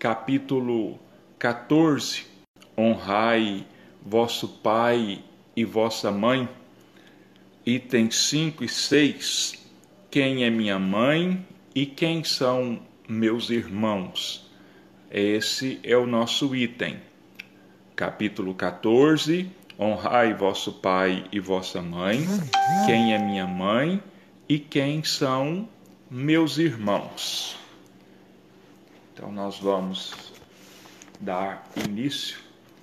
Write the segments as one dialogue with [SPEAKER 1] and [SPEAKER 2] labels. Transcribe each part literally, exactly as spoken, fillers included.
[SPEAKER 1] capítulo quatorze, honrai vosso pai e vossa mãe, itens cinco e seis, quem é minha mãe e quem são meus irmãos? Esse é o nosso item. Capítulo quatorze, honrai vosso pai e vossa mãe, quem é minha mãe e quem são meus irmãos? Então nós vamos dar início.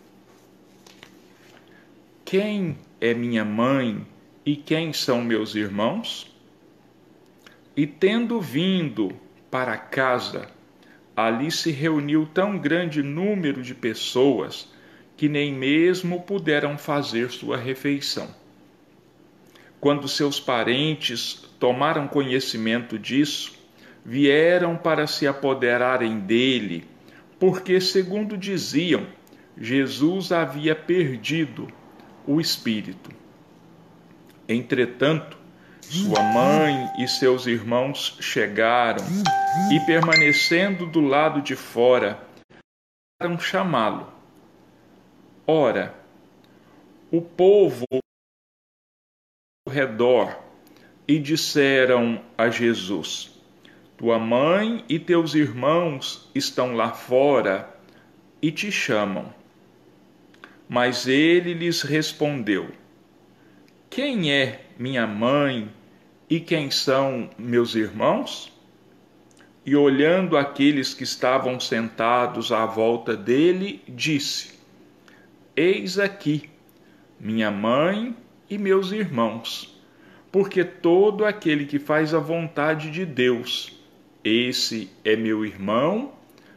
[SPEAKER 1] Quem é minha mãe e quem são meus irmãos? E tendo vindo para casa, ali se reuniu tão grande número de pessoas que nem mesmo puderam fazer sua refeição. Quando seus parentes tomaram conhecimento disso, vieram para se apoderarem dele, porque, segundo diziam, Jesus havia perdido o espírito. Entretanto, sua mãe e seus irmãos chegaram e, permanecendo do lado de fora, mandaram chamá-lo. Ora, o povo ao redor e disseram a Jesus: tua mãe e teus irmãos estão lá fora e te chamam. Mas ele lhes respondeu: quem é minha mãe e quem são meus irmãos? E olhando aqueles que estavam sentados à volta dele, disse: eis aqui minha mãe e meus irmãos, porque todo aquele que faz a vontade de Deus, esse é meu irmão.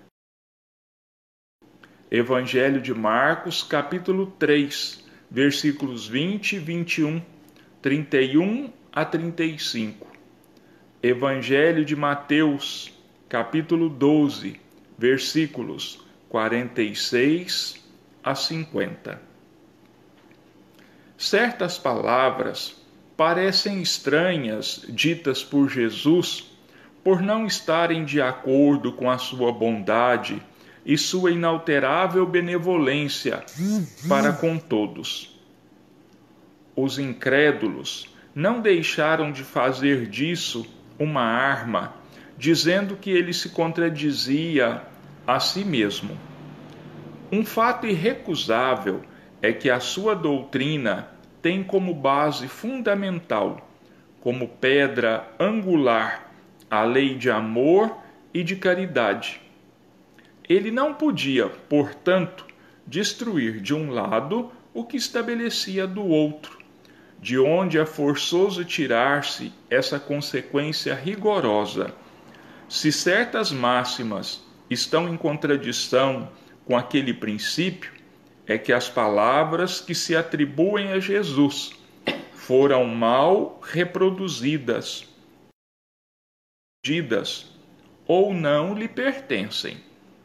[SPEAKER 1] Evangelho de Marcos, capítulo três, versículos vinte, vinte e um, trinta e um a trinta e cinco. Evangelho de Mateus, capítulo doze, versículos quarenta e seis a cinquenta. Certas palavras parecem estranhas ditas por Jesus por não estarem de acordo com a sua bondade e sua inalterável benevolência para com todos. Os incrédulos não deixaram de fazer disso uma arma, dizendo que ele se contradizia a si mesmo. Um fato irrecusável é que a sua doutrina tem como base fundamental, como pedra angular, a lei de amor e de caridade. Ele não podia, portanto, destruir de um lado o que estabelecia do outro, de onde é forçoso tirar-se essa consequência rigorosa. Se certas máximas estão em contradição com aquele princípio, é que as palavras que se atribuem a Jesus foram mal reproduzidas, ou não lhe pertencem.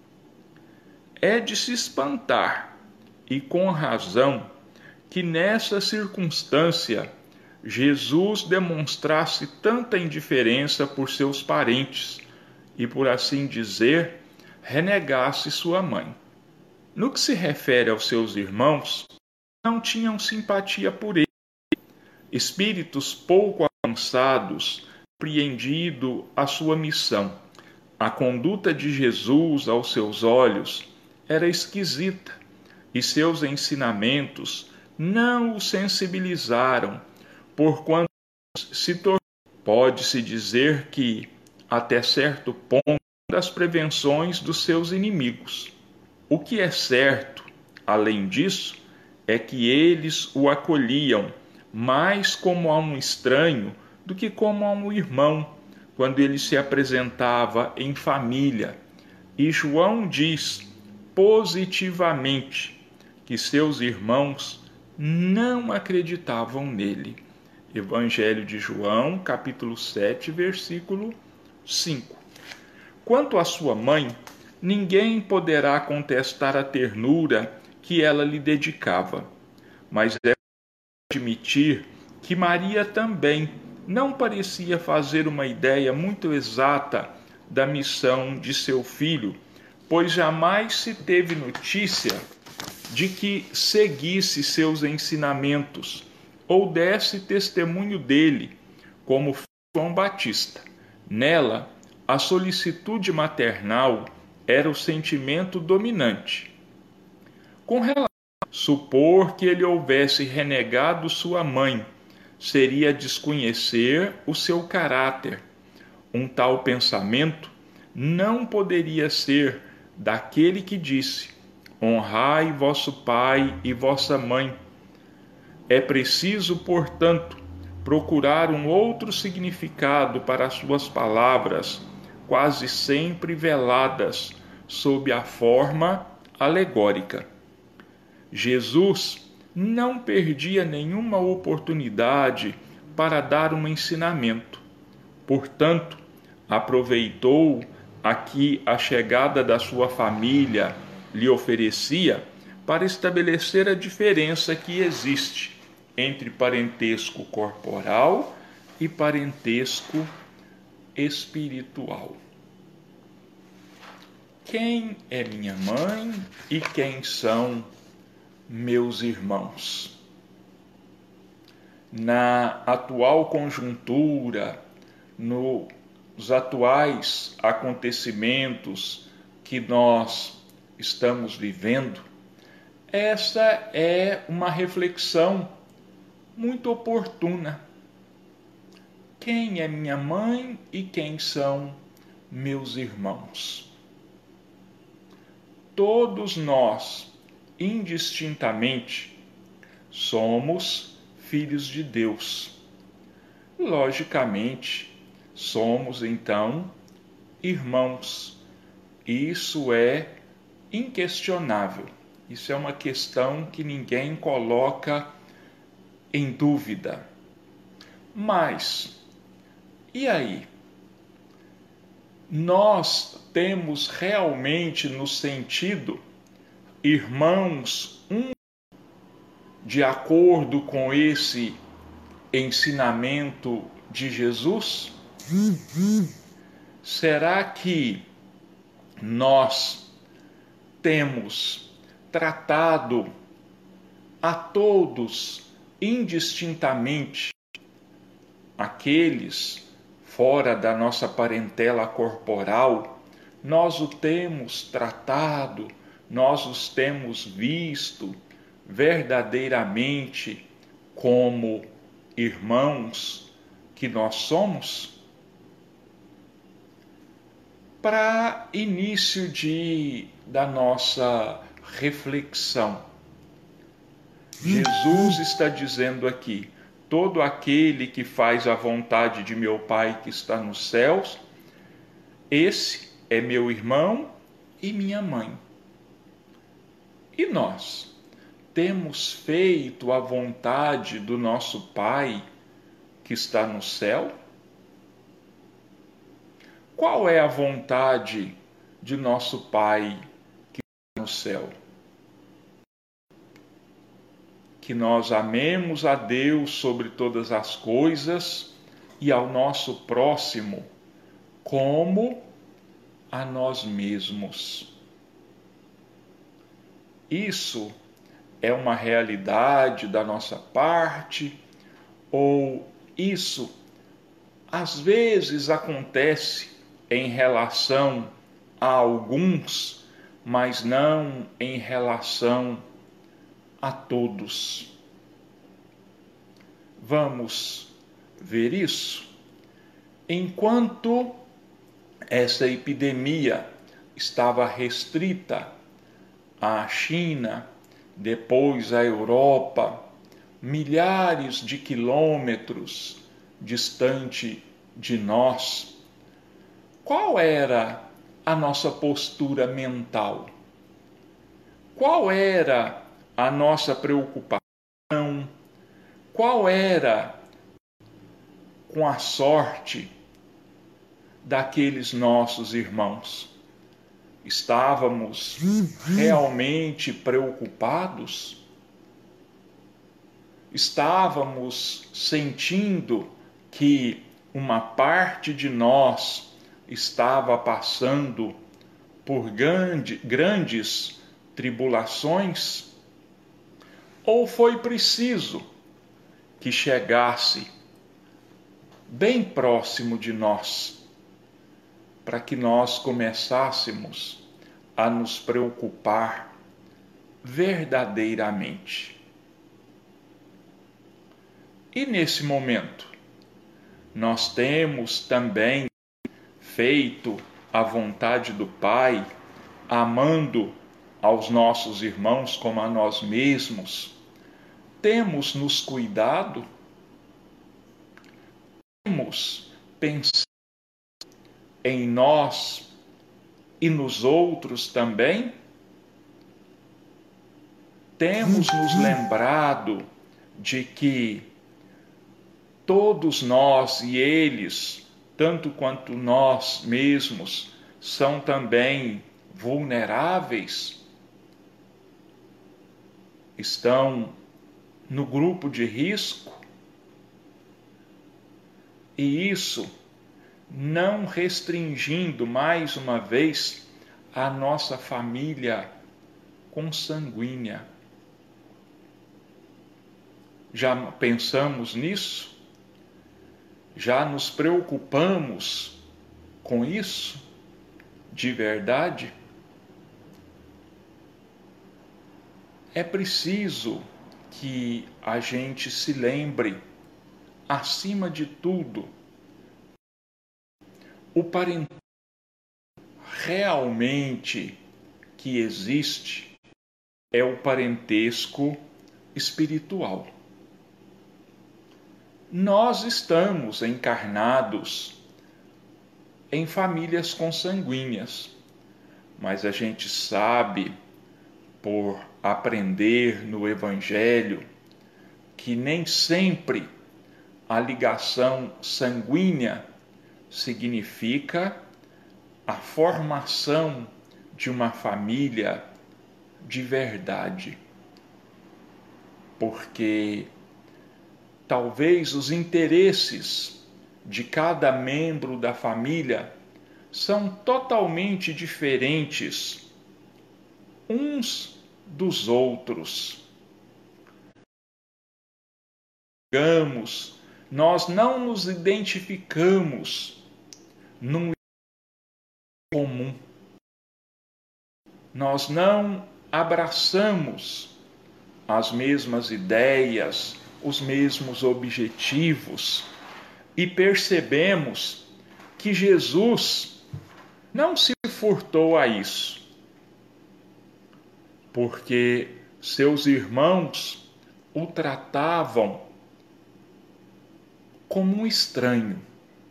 [SPEAKER 1] É de se espantar, e com razão, que nessa circunstância Jesus demonstrasse tanta indiferença por seus parentes e, por assim dizer, renegasse sua mãe. No que se refere aos seus irmãos, não tinham simpatia por ele. Espíritos pouco avançados, compreendido a sua missão. A conduta de Jesus aos seus olhos era esquisita e seus ensinamentos não o sensibilizaram, porquanto se tornou, pode-se dizer que, até certo ponto, das prevenções dos seus inimigos. O que é certo, além disso, é que eles o acolhiam mais como a um estranho do que como a um irmão, quando ele se apresentava em família. E João diz positivamente que seus irmãos não acreditavam nele. Evangelho de João, capítulo sete, versículo cinco. Quanto à sua mãe, ninguém poderá contestar a ternura que ela lhe dedicava, mas é admitir que Maria também não parecia fazer uma ideia muito exata da missão de seu filho, pois jamais se teve notícia de que seguisse seus ensinamentos ou desse testemunho dele, como João Batista. Nela, a solicitude maternal era o sentimento dominante. Com relação a supor que ele houvesse renegado sua mãe, seria desconhecer o seu caráter. Um tal pensamento não poderia ser daquele que disse: honrai vosso pai e vossa mãe. É preciso, portanto, procurar um outro significado para as suas palavras, quase sempre veladas sob a forma alegórica. Jesus não perdia nenhuma oportunidade para dar um ensinamento. Portanto, aproveitou a que a chegada da sua família lhe oferecia para estabelecer a diferença que existe entre parentesco corporal e parentesco espiritual. Quem é minha mãe e quem são meus irmãos? Na atual conjuntura, nos atuais acontecimentos que nós estamos vivendo, essa é uma reflexão muito oportuna. Quem é minha mãe e quem são meus irmãos? Todos nós, indistintamente, somos filhos de Deus. Logicamente, somos então irmãos. Isso é inquestionável. Isso é uma questão que ninguém coloca em dúvida. Mas, e aí? Nós temos realmente no sentido irmãos um de acordo com esse ensinamento de Jesus? Será que nós temos tratado a todos indistintamente, aqueles fora da nossa parentela corporal, nós o temos tratado, nós os temos visto verdadeiramente como irmãos que nós somos? Para início de, da nossa reflexão, Jesus está dizendo aqui: todo aquele que faz a vontade de meu Pai que está nos céus, esse é meu irmão e minha mãe. E nós temos feito a vontade do nosso Pai que está no céu? Qual é a vontade de nosso Pai que está no céu? Que nós amemos a Deus sobre todas as coisas e ao nosso próximo como a nós mesmos. Isso é uma realidade da nossa parte, ou isso às vezes acontece em relação a alguns, mas não em relação a todos? Vamos ver isso? Enquanto essa epidemia estava restrita à China, depois à Europa, milhares de quilômetros distante de nós, qual era a nossa postura mental? Qual era a nossa preocupação? Qual era com a sorte daqueles nossos irmãos? Estávamos realmente preocupados? Estávamos sentindo que uma parte de nós estava passando por grande, grandes tribulações? Ou foi preciso que chegasse bem próximo de nós, para que nós começássemos a nos preocupar verdadeiramente? E nesse momento, nós temos também feito a vontade do Pai, amando aos nossos irmãos como a nós mesmos? Temos nos cuidado? Temos pensado em nós e nos outros também? Temos nos lembrado de que todos nós e eles, tanto quanto nós mesmos, são também vulneráveis? Estão no grupo de risco? E isso não restringindo mais uma vez a nossa família consanguínea. Já pensamos nisso? Já nos preocupamos com isso de verdade? É preciso que a gente se lembre, acima de tudo, o parentesco realmente que existe é o parentesco espiritual. Nós estamos encarnados em famílias consanguíneas, mas a gente sabe, por aprender no Evangelho, que nem sempre a ligação sanguínea significa a formação de uma família de verdade. Porque talvez os interesses de cada membro da família são totalmente diferentes uns dos outros. Digamos, nós não nos identificamos num comum. Nós não abraçamos as mesmas ideias, os mesmos objetivos, e percebemos que Jesus não se furtou a isso, porque seus irmãos o tratavam como um estranho.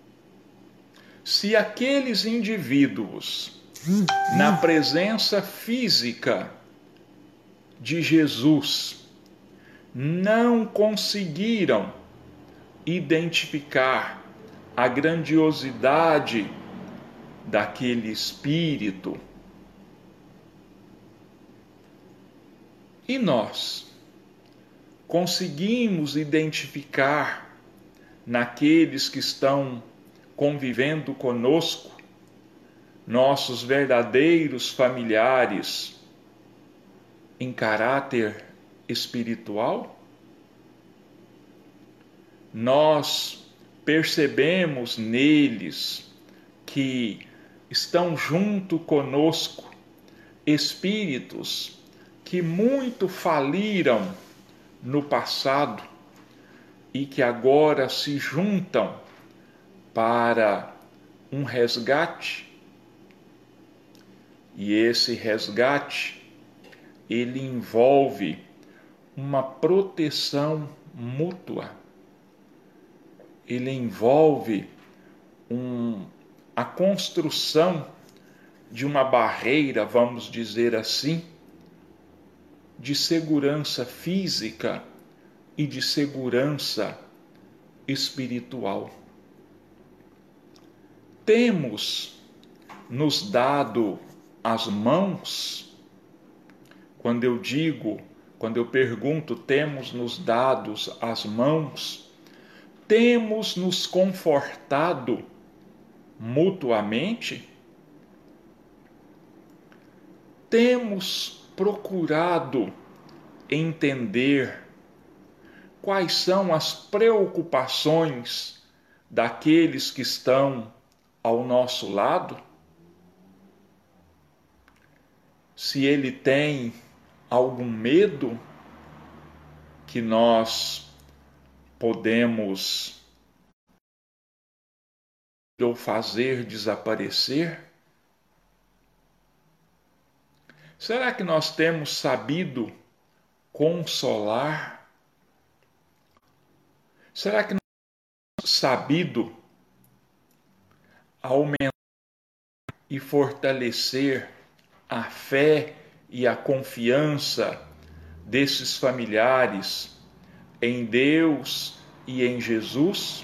[SPEAKER 1] Se aqueles indivíduos, na presença física de Jesus, não conseguiram identificar a grandiosidade daquele espírito, e nós conseguimos identificar naqueles que estão convivendo conosco, nossos verdadeiros familiares em caráter espiritual? Nós percebemos neles que estão junto conosco espíritos que muito faliram no passado e que agora se juntam para um resgate. E esse resgate, ele envolve uma proteção mútua. Ele envolve um, a construção de uma barreira, vamos dizer assim, de segurança física e de segurança espiritual. Temos nos dado as mãos. Quando eu digo, quando eu pergunto, temos nos dado as mãos, temos nos confortado mutuamente? temos procurado entender quais são as preocupações daqueles que estão ao nosso lado? Se ele tem algum medo que nós podemos ou fazer desaparecer? Será que nós temos sabido consolar? Será que nós temos sabido aumentar e fortalecer a fé e a confiança desses familiares em Deus e em Jesus?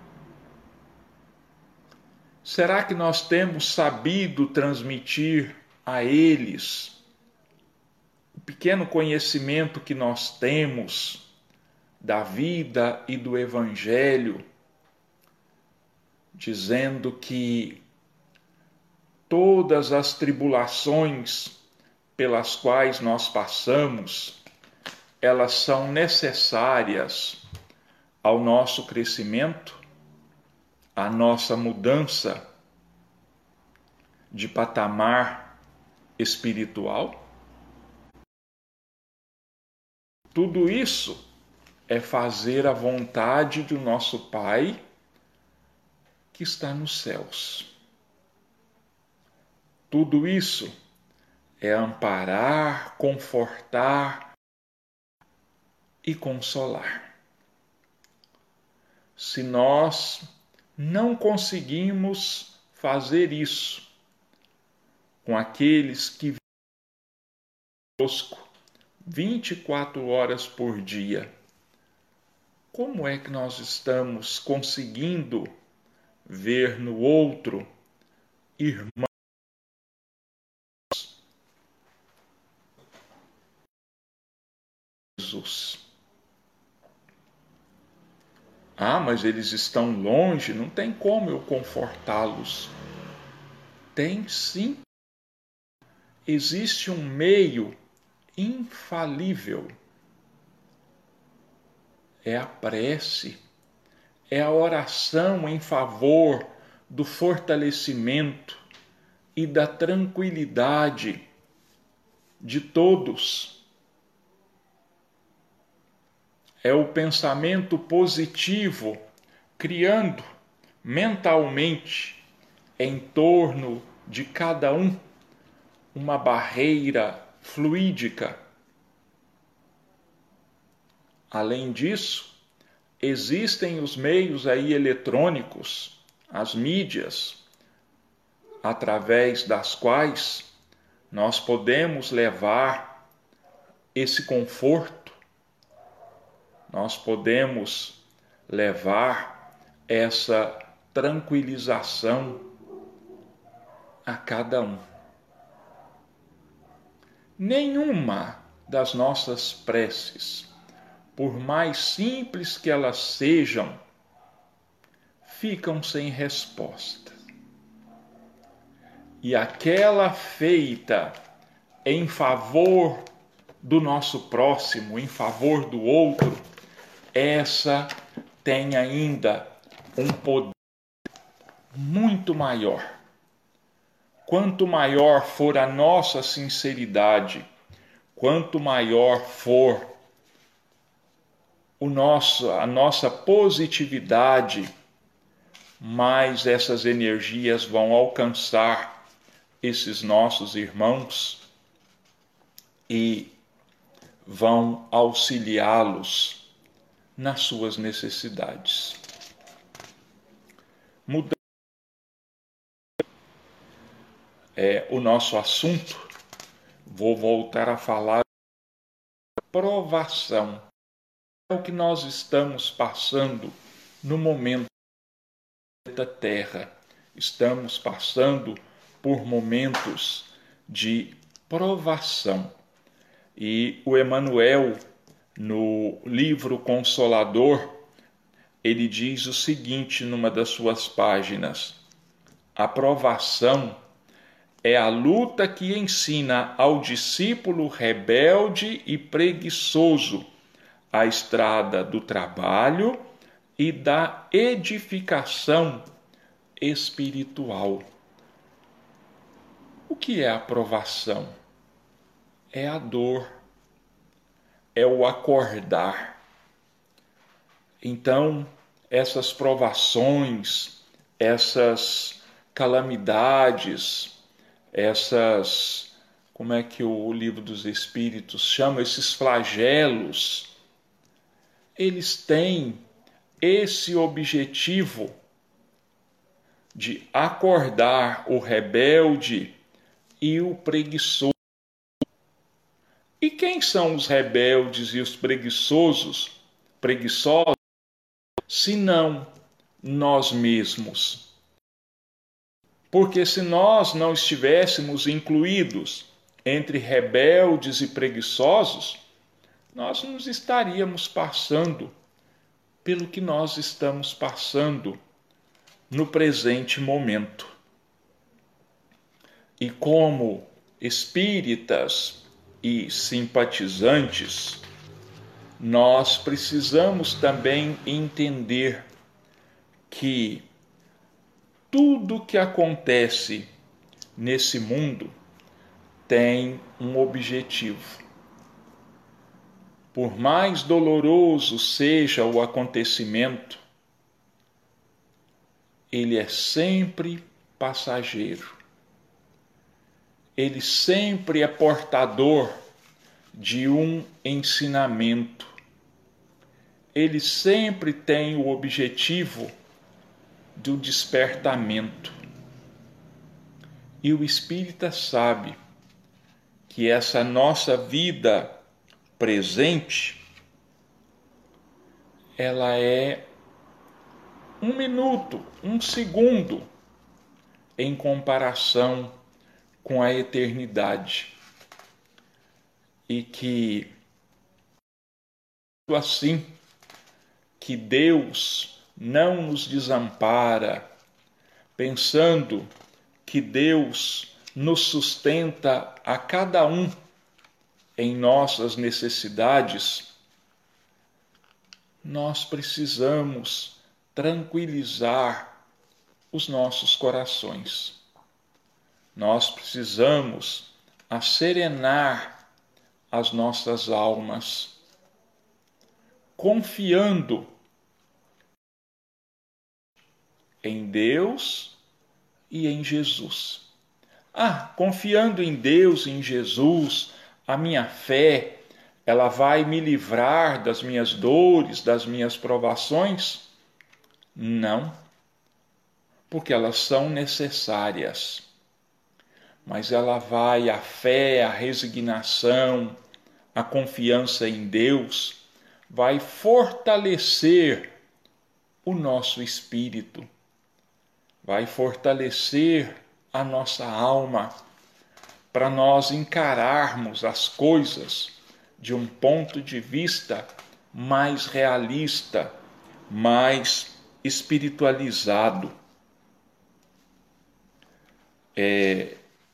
[SPEAKER 1] Será que nós temos sabido transmitir a eles o pequeno conhecimento que nós temos da vida e do Evangelho, dizendo que todas as tribulações pelas quais nós passamos, elas são necessárias ao nosso crescimento, à nossa mudança de patamar espiritual? Tudo isso é fazer a vontade do nosso Pai que está nos céus. Tudo isso é amparar, confortar e consolar. Se nós não conseguimos fazer isso com aqueles que vivem conosco vinte e quatro horas por dia, como é que nós estamos conseguindo ver no outro irmãos? Jesus. Ah, mas eles estão longe, não tem como eu confortá-los. Tem sim. Existe um meio infalível. É a prece, é a oração em favor do fortalecimento e da tranquilidade de todos. É o pensamento positivo, criando mentalmente em torno de cada um uma barreira fluídica. Além disso, existem os meios aí eletrônicos, as mídias, através das quais nós podemos levar esse conforto, nós podemos levar essa tranquilização a cada um. Nenhuma das nossas preces, por mais simples que elas sejam, ficam sem resposta. E aquela feita em favor do nosso próximo, em favor do outro, essa tem ainda um poder muito maior. Quanto maior for a nossa sinceridade, quanto maior for o nosso, a nossa positividade, mais essas energias vão alcançar esses nossos irmãos e vão auxiliá-los nas suas necessidades. Mudando é, o nosso assunto, vou voltar a falar de provação. É o que nós estamos passando no momento da Terra. Estamos passando por momentos de provação. E o Emmanuel, no livro Consolador, ele diz o seguinte numa das suas páginas: a provação é a luta que ensina ao discípulo rebelde e preguiçoso a estrada do trabalho e da edificação espiritual. O que é a provação? É a dor, é o acordar. Então, essas provações, essas calamidades, essas, como é que o livro dos Espíritos chama, esses flagelos, eles têm esse objetivo de acordar o rebelde e o preguiçoso. E quem são os rebeldes e os preguiçosos, preguiçosos, senão nós mesmos? Porque se nós não estivéssemos incluídos entre rebeldes e preguiçosos, nós não estaríamos passando pelo que nós estamos passando no presente momento. E como espíritas e simpatizantes, nós precisamos também entender que tudo que acontece nesse mundo tem um objetivo. Por mais doloroso seja o acontecimento, ele é sempre passageiro. Ele sempre é portador de um ensinamento. Ele sempre tem o objetivo do despertamento. E o espírita sabe que essa nossa vida presente, ela é um minuto, um segundo, em comparação com a eternidade. E que, assim, que Deus não nos desampara, pensando que Deus nos sustenta a cada um em nossas necessidades, nós precisamos tranquilizar os nossos corações. Nós precisamos asserenar as nossas almas, confiando em Deus e em Jesus. Ah, confiando em Deus e em Jesus, a minha fé, ela vai me livrar das minhas dores, das minhas provações? Não, porque elas são necessárias. Mas ela vai, a fé, a resignação, a confiança em Deus, vai fortalecer o nosso espírito, vai fortalecer a nossa alma, para nós encararmos as coisas de um ponto de vista mais realista, mais espiritualizado. É,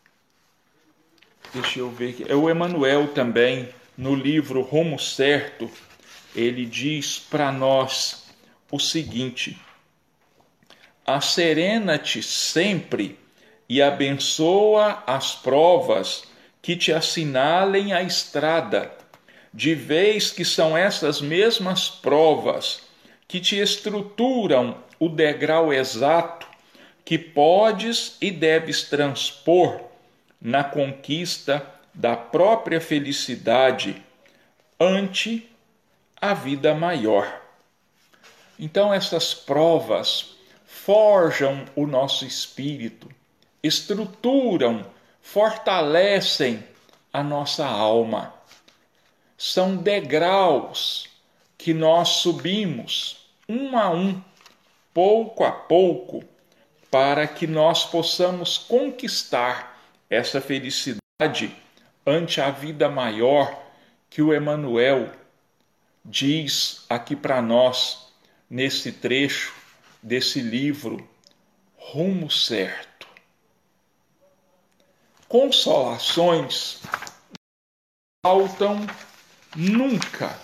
[SPEAKER 1] deixa eu ver aqui. É o Emmanuel também, no livro Rumo Certo, ele diz para nós o seguinte: asserena-te sempre e abençoa as provas que te assinalem a estrada, de vez que são essas mesmas provas que te estruturam o degrau exato que podes e deves transpor na conquista da própria felicidade ante a vida maior. Então essas provas forjam o nosso espírito, estruturam, fortalecem a nossa alma. São degraus que nós subimos, um a um, pouco a pouco, para que nós possamos conquistar essa felicidade ante a vida maior que o Emmanuel diz aqui para nós, nesse trecho desse livro, Rumo Certo. consolações não faltam nunca.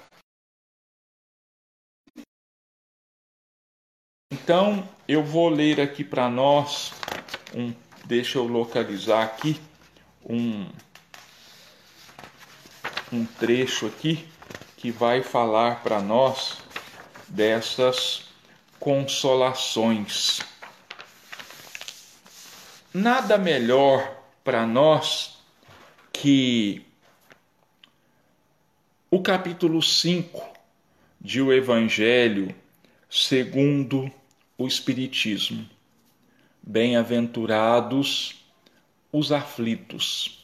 [SPEAKER 1] Então, eu vou ler aqui para nós, um, deixa eu localizar aqui, um, um trecho aqui que vai falar para nós dessas consolações. Nada melhor para nós que o capítulo cinco de O Evangelho segundo o Espiritismo. Bem-aventurados os aflitos.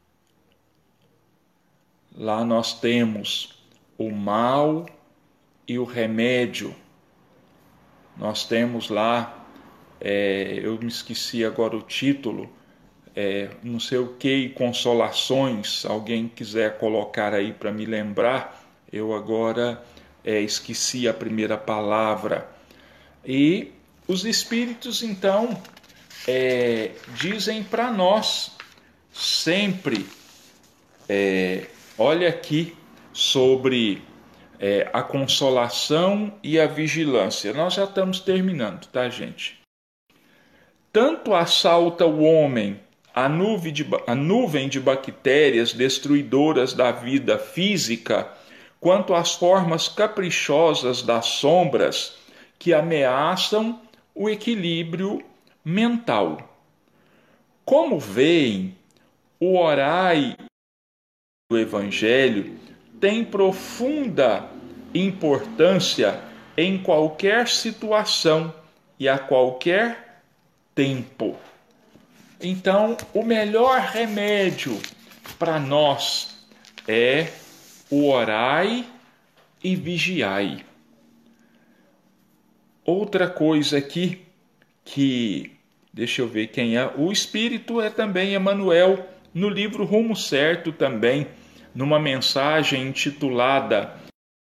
[SPEAKER 1] Lá nós temos o mal e o remédio. Nós temos lá, é, eu me esqueci agora o título, é, não sei o que, consolações, alguém quiser colocar aí para me lembrar, eu agora é, esqueci a primeira palavra. E os Espíritos, então, é, dizem para nós sempre, é, olha aqui, sobre é, a consolação e a vigilância. Nós já estamos terminando, tá, gente? Tanto assalta o homem a nuvem de, a nuvem de bactérias destruidoras da vida física, quanto as formas caprichosas das sombras que ameaçam o equilíbrio mental. Como veem, o orai do Evangelho tem profunda importância em qualquer situação e a qualquer tempo. Então, o melhor remédio para nós é o orai e vigiai. Outra coisa aqui que, deixa eu ver quem é, o Espírito é também Emmanuel, no livro Rumo Certo também, numa mensagem intitulada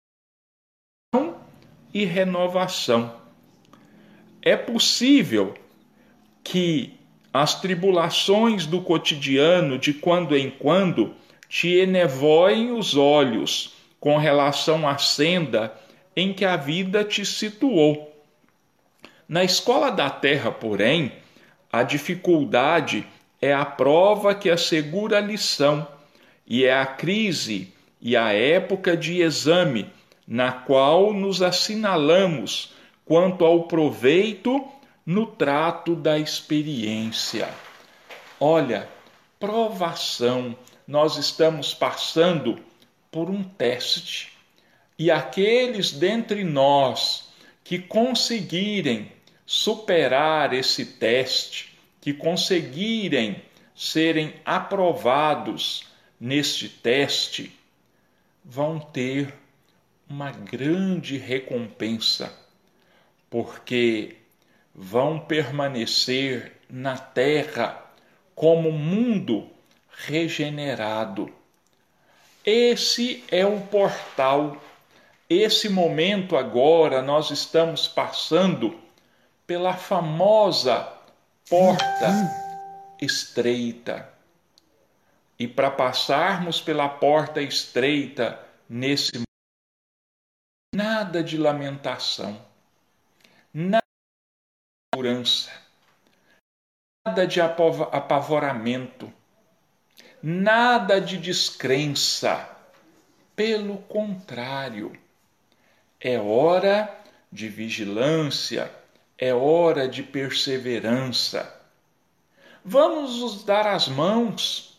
[SPEAKER 1] e Renovação. É possível que as tribulações do cotidiano, de quando em quando, te enevoem os olhos com relação à senda em que a vida te situou. Na escola da terra, porém, a dificuldade é a prova que assegura a lição, e é a crise e a época de exame, na qual nos assinalamos quanto ao proveito no trato da experiência. Olha, provação, nós estamos passando por um teste, e aqueles dentre nós que conseguirem superar esse teste, que conseguirem serem aprovados neste teste, vão ter uma grande recompensa, porque vão permanecer na terra como mundo regenerado. Esse é o portal. Esse momento agora nós estamos passando pela famosa porta estreita. E para passarmos pela porta estreita nesse momento, nada de lamentação, nada de insegurança, nada de apavoramento, nada de descrença. Pelo contrário, é hora de vigilância, é hora de perseverança. Vamos nos dar as mãos.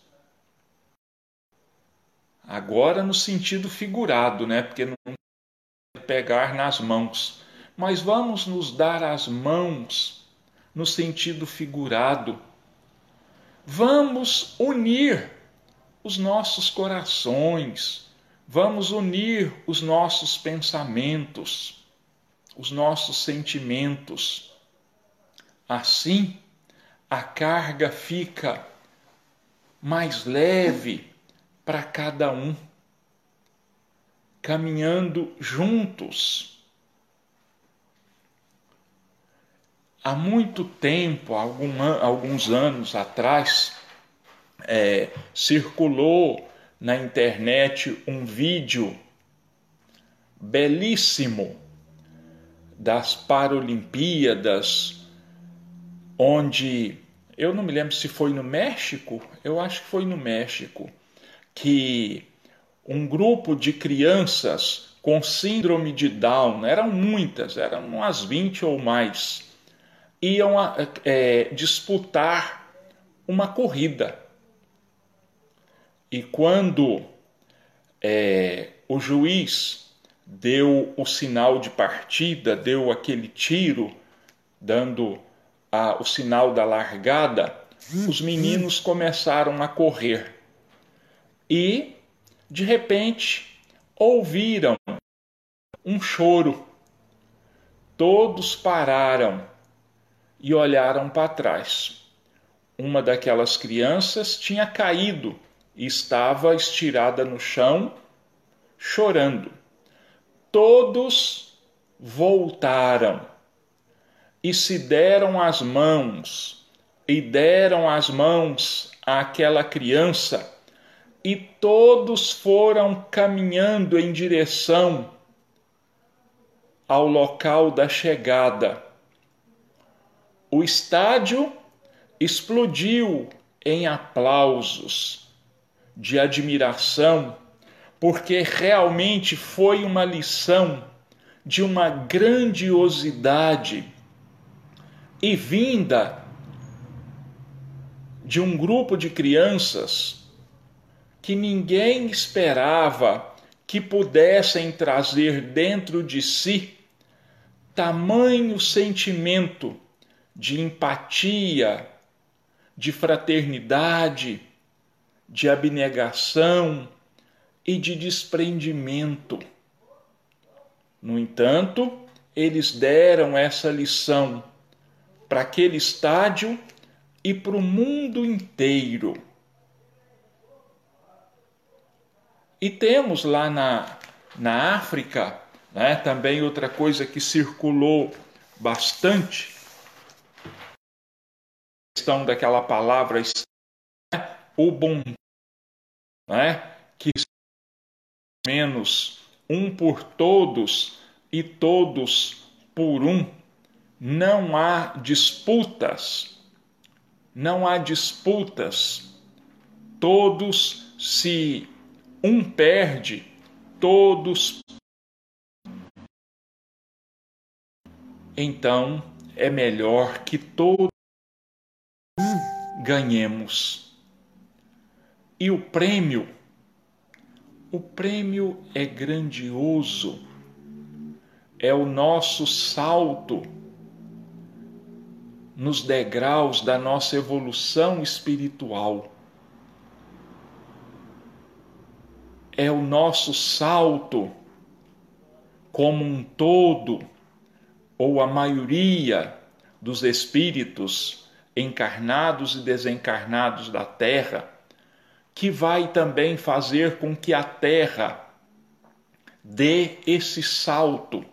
[SPEAKER 1] Agora no sentido figurado, né? Porque não pegar nas mãos. Mas vamos nos dar as mãos no sentido figurado. Vamos unir os nossos corações. Vamos unir os nossos pensamentos, os nossos sentimentos. Assim, a carga fica mais leve para cada um, caminhando juntos. Há muito tempo, algum, alguns anos atrás, é, circulou na internet um vídeo belíssimo das Paralimpíadas, onde, eu não me lembro se foi no México, eu acho que foi no México, que um grupo de crianças com síndrome de Down, eram muitas, eram umas vinte ou mais, iam é, disputar uma corrida. E quando é, o juiz deu o sinal de partida, deu aquele tiro, dando a, o sinal da largada, os meninos começaram a correr. E, de repente, ouviram um choro. Todos pararam e olharam para trás. Uma daquelas crianças tinha caído e estava estirada no chão, chorando. Todos voltaram e se deram as mãos, e deram as mãos àquela criança, e todos foram caminhando em direção ao local da chegada. O estádio explodiu em aplausos de admiração, porque realmente foi uma lição de uma grandiosidade e vinda de um grupo de crianças que ninguém esperava que pudessem trazer dentro de si tamanho sentimento de empatia, de fraternidade, de abnegação e de desprendimento. No entanto, eles deram essa lição para aquele estádio e para o mundo inteiro. E temos lá na, na África, né, também outra coisa que circulou bastante, a questão daquela palavra, né, o bom, né, que menos um por todos e todos por um. Não há disputas, não há disputas. Todos, se um perde, todos. Então é melhor que todos ganhemos. E o prêmio, o prêmio é grandioso. É o nosso salto nos degraus da nossa evolução espiritual. É o nosso salto como um todo, ou a maioria dos espíritos encarnados e desencarnados da Terra, que vai também fazer com que a Terra dê esse salto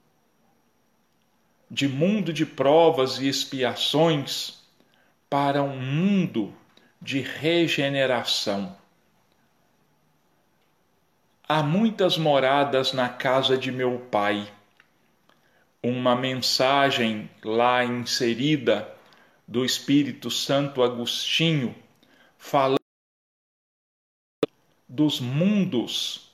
[SPEAKER 1] de mundo de provas e expiações para um mundo de regeneração. Há muitas moradas na casa de meu pai. Uma mensagem lá inserida do Espírito Santo Agostinho, falando dos mundos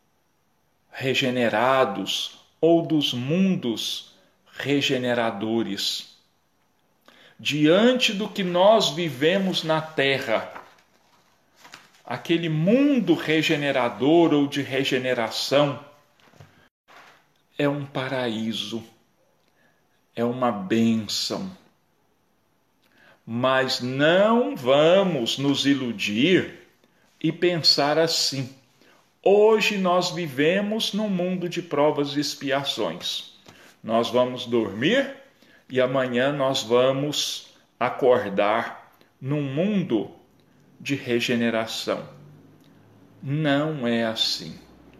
[SPEAKER 1] regenerados ou dos mundos regeneradores. Diante do que nós vivemos na Terra, aquele mundo regenerador ou de regeneração é um paraíso, é uma bênção. Mas não vamos nos iludir e pensar assim: hoje nós vivemos num mundo de provas e expiações. Nós vamos dormir e amanhã nós vamos acordar num mundo de regeneração. Não é assim.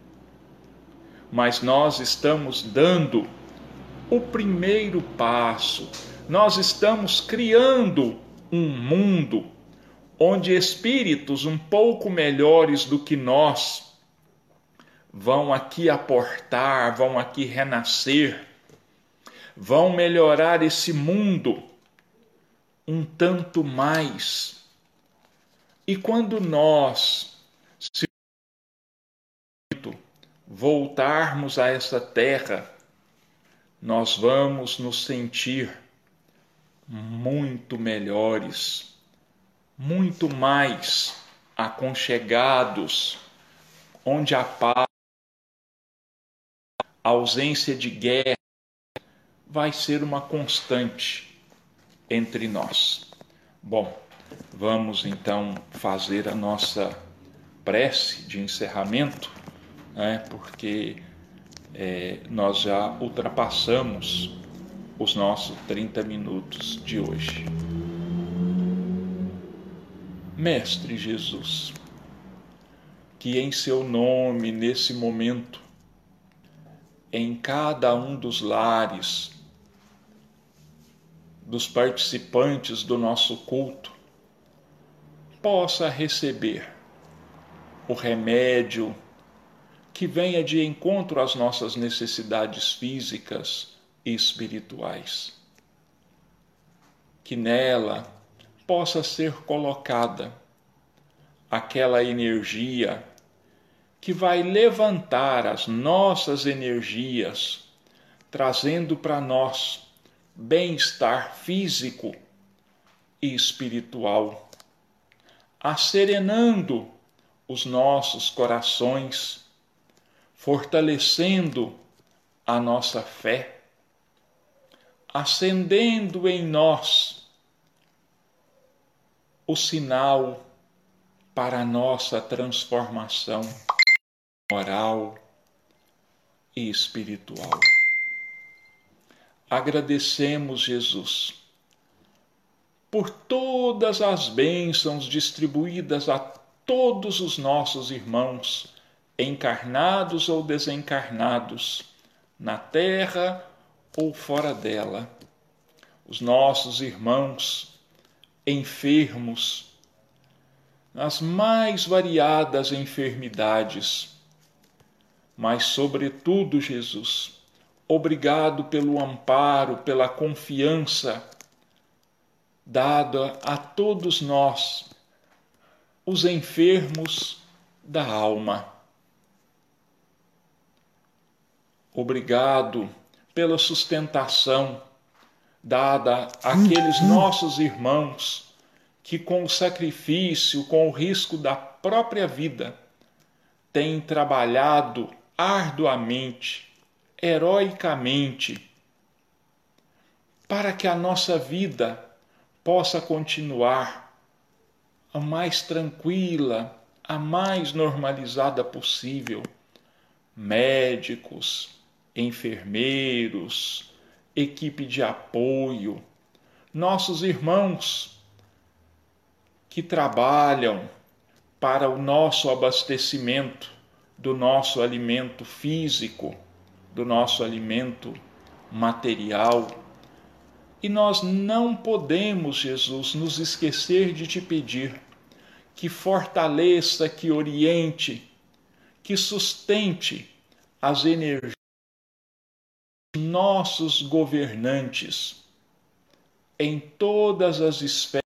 [SPEAKER 1] Mas nós estamos dando o primeiro passo. Nós estamos criando um mundo onde espíritos um pouco melhores do que nós vão aqui aportar, vão aqui renascer, vão melhorar esse mundo um tanto mais. E quando nós se voltarmos a essa terra, nós vamos nos sentir muito melhores, muito mais aconchegados, onde a paz, a ausência de guerra vai ser uma constante entre nós. Bom, vamos então fazer a nossa prece de encerramento, né, porque é, nós já ultrapassamos os nossos trinta minutos de hoje. Mestre Jesus, que em seu nome, nesse momento, em cada um dos lares dos participantes do nosso culto, possa receber o remédio que venha de encontro às nossas necessidades físicas e espirituais. Que nela possa ser colocada aquela energia que vai levantar as nossas energias, trazendo para nós bem-estar físico e espiritual, asserenando os nossos corações, fortalecendo a nossa fé, acendendo em nós o sinal para a nossa transformação moral e espiritual. Agradecemos, Jesus, por todas as bênçãos distribuídas a todos os nossos irmãos, encarnados ou desencarnados, na terra ou fora dela. Os nossos irmãos enfermos, nas mais variadas enfermidades, mas, sobretudo, Jesus, obrigado pelo amparo, pela confiança dada a todos nós, os enfermos da alma. Obrigado pela sustentação dada àqueles nossos irmãos que, com o sacrifício, com o risco da própria vida, têm trabalhado arduamente, heroicamente, para que a nossa vida possa continuar a mais tranquila, a mais normalizada possível. Médicos, enfermeiros, equipe de apoio, nossos irmãos que trabalham para o nosso abastecimento do nosso alimento físico, do nosso alimento material. E nós não podemos, Jesus, nos esquecer de te pedir que fortaleça, que oriente, que sustente as energias dos nossos governantes em todas as esferas,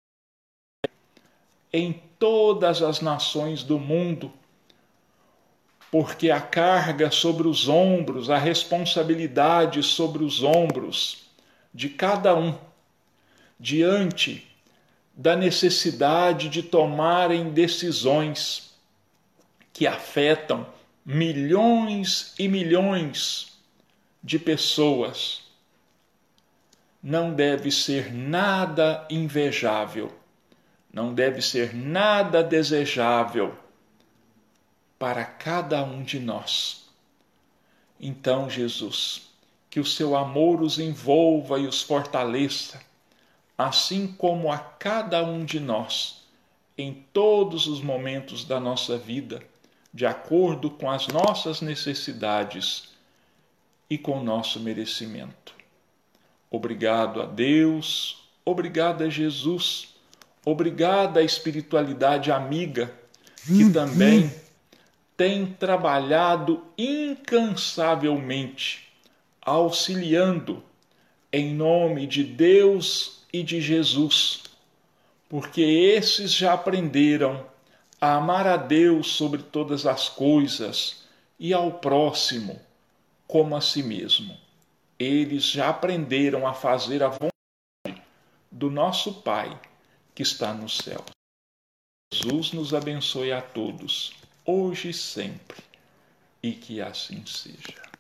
[SPEAKER 1] em todas as nações do mundo, porque a carga sobre os ombros, a responsabilidade sobre os ombros de cada um, diante da necessidade de tomarem decisões que afetam milhões e milhões de pessoas, não deve ser nada invejável, não deve ser nada desejável para cada um de nós. Então, Jesus, que o seu amor os envolva e os fortaleça, assim como a cada um de nós, em todos os momentos da nossa vida, de acordo com as nossas necessidades e com o nosso merecimento. Obrigado a Deus, obrigado a Jesus, Obrigada à espiritualidade amiga, que também tem trabalhado incansavelmente, auxiliando em nome de Deus e de Jesus, porque esses já aprenderam a amar a Deus sobre todas as coisas e ao próximo como a si mesmo. Eles já aprenderam a fazer a vontade do nosso Pai que está no céu. Jesus nos abençoe a todos, hoje e sempre, e que assim seja.